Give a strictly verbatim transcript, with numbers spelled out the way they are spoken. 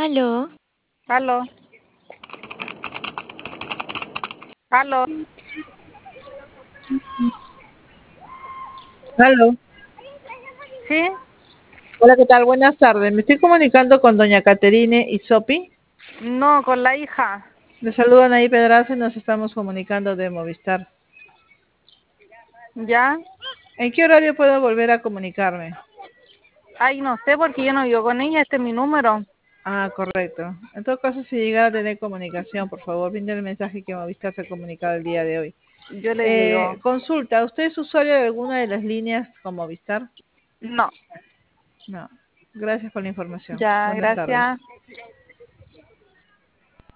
Aló. Aló. Aló. Aló. ¿Sí? Hola, ¿qué tal? Buenas tardes. Me estoy comunicando con doña Caterine Isopi. No, con la hija. Le saludan ahí Pedraza y nos estamos comunicando de Movistar. ¿Ya? ¿En qué horario puedo volver a comunicarme? Ay, no sé porque yo no vivo con ella, este es mi número. Ah, correcto. En todo caso, si llegara a tener comunicación, por favor, brinde el mensaje que Movistar se ha comunicado el día de hoy. Yo le Eh, digo, consulta, ¿usted es usuario de alguna de las líneas con Movistar? no. No. Gracias por la información. Ya, Buenas tardes. gracias.